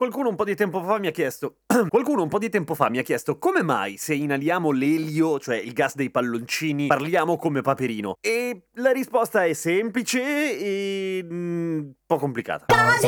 Qualcuno un po' di tempo fa mi ha chiesto qualcuno un po' di tempo fa mi ha chiesto come mai se inaliamo l'elio, cioè il gas dei palloncini, parliamo come Paperino. E la risposta è semplice e un po' complicata.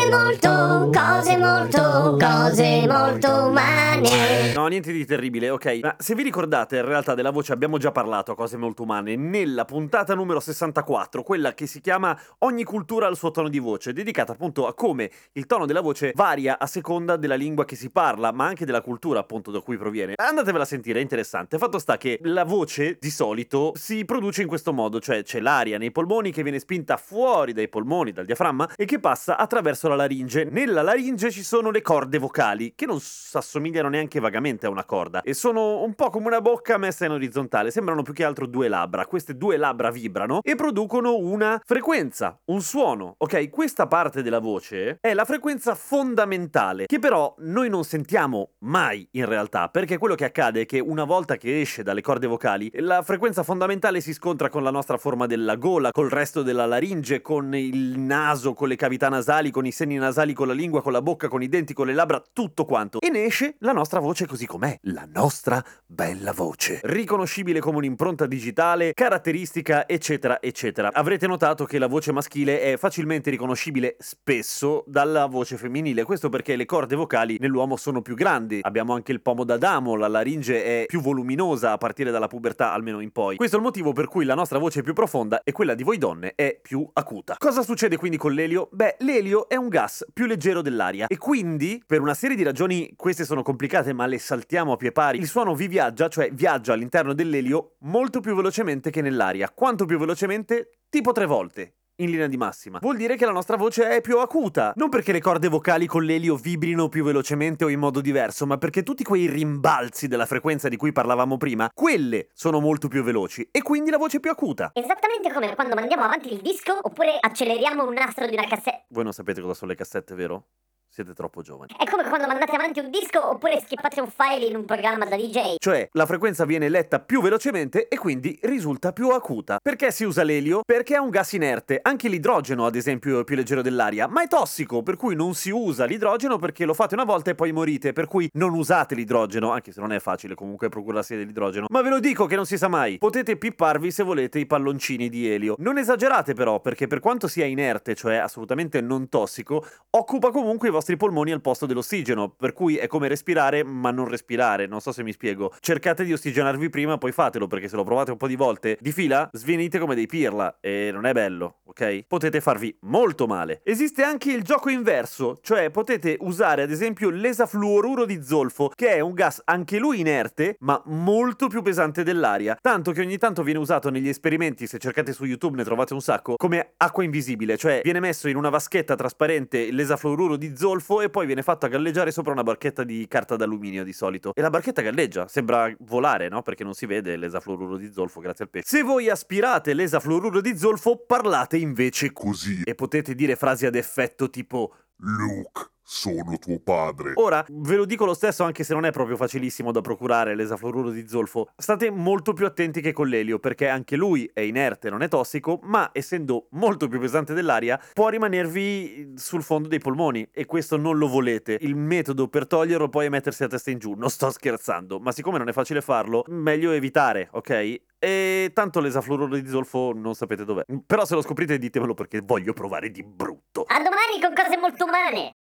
Cose molto umane. No, niente di terribile, ok? Ma se vi ricordate, in realtà della voce abbiamo già parlato a Cose Molto Umane nella puntata numero 64, quella che si chiama Ogni cultura ha il suo tono di voce, dedicata appunto a come il tono della voce varia a seconda della lingua che si parla, ma anche della cultura appunto da cui proviene. Andatevela a sentire, è interessante. Fatto sta che la voce di solito si produce in questo modo, cioè c'è l'aria nei polmoni che viene spinta fuori dai polmoni, dal diaframma, e che passa attraverso la laringe. Nella laringe ci sono le corde vocali, che non assomigliano neanche vagamente a una corda, e sono un po' come una bocca messa in orizzontale, sembrano più che altro due labbra. Queste due labbra vibrano e producono una frequenza, un suono, ok? Questa parte della voce è la frequenza fondamentale, che però noi non sentiamo mai in realtà, perché quello che accade è che una volta che esce dalle corde vocali, la frequenza fondamentale si scontra con la nostra forma della gola, col resto della laringe, con il naso, con le cavità nasali, con i seni nasali, con la lingua, con la bocca, con i denti, con le labbra, tutto quanto. E ne esce la nostra voce così com'è, la nostra bella voce, riconoscibile come un'impronta digitale, caratteristica, eccetera, eccetera. Avrete notato che la voce maschile è facilmente riconoscibile spesso dalla voce femminile, questo perché le corde vocali nell'uomo sono più grandi, abbiamo anche il pomo d'Adamo, la laringe è più voluminosa a partire dalla pubertà, almeno in poi. Questo è il motivo per cui la nostra voce è più profonda e quella di voi donne è più acuta. Cosa succede quindi con l'elio? Beh, l'elio è un gas più leggero dell'aria e quindi, per una serie di ragioni, queste sono complicate ma le saltiamo a pie pari, il suono vi viaggia, cioè viaggia all'interno dell'elio molto più velocemente che nell'aria. Quanto più velocemente? Tipo 3 volte. In linea di massima. Vuol dire che la nostra voce è più acuta. Non perché le corde vocali con l'elio vibrino più velocemente o in modo diverso, ma perché tutti quei rimbalzi della frequenza di cui parlavamo prima, quelle sono molto più veloci e quindi la voce è più acuta. Esattamente come quando mandiamo avanti il disco oppure acceleriamo un nastro di una cassetta. Voi non sapete cosa sono le cassette, vero? Siete troppo giovani. È come quando mandate avanti un disco oppure skippate un file in un programma da DJ. Cioè, la frequenza viene letta più velocemente e quindi risulta più acuta. Perché si usa l'elio? Perché è un gas inerte. Anche l'idrogeno, ad esempio, è più leggero dell'aria, ma è tossico, per cui non si usa l'idrogeno perché lo fate una volta e poi morite, per cui non usate l'idrogeno, anche se non è facile comunque procurarsi dell'idrogeno. Ma ve lo dico che non si sa mai. Potete pipparvi se volete i palloncini di elio. Non esagerate però, perché per quanto sia inerte, cioè assolutamente non tossico, occupa comunque i vostri polmoni al posto dell'ossigeno, per cui è come respirare ma non respirare, non so se mi spiego. Cercate di ossigenarvi prima, poi fatelo, perché se lo provate un po' di volte di fila, svenite come dei pirla e non è bello, ok? Potete farvi molto male. Esiste anche il gioco inverso, cioè potete usare ad esempio l'esafluoruro di zolfo, che è un gas anche lui inerte, ma molto più pesante dell'aria, tanto che ogni tanto viene usato negli esperimenti, se cercate su YouTube ne trovate un sacco, come acqua invisibile, cioè viene messo in una vaschetta trasparente l'esafluoruro di zolfo e poi viene fatto a galleggiare sopra una barchetta di carta d'alluminio di solito. E la barchetta galleggia, sembra volare, no? Perché non si vede l'esafluoruro di zolfo grazie al pesce. Se voi aspirate l'esafluoruro di zolfo, parlate invece così. E potete dire frasi ad effetto tipo Luke, sono tuo padre. Ora, ve lo dico lo stesso anche se non è proprio facilissimo da procurare l'esafluoruro di zolfo. State molto più attenti che con l'elio, perché anche lui è inerte, non è tossico, ma essendo molto più pesante dell'aria, può rimanervi sul fondo dei polmoni e questo non lo volete. Il metodo per toglierlo poi è mettersi a testa in giù, non sto scherzando, ma siccome non è facile farlo, meglio evitare, ok? E tanto l'esafluoruro di zolfo non sapete dov'è. Però se lo scoprite ditemelo perché voglio provare di brutto. A domani con cose molto umane.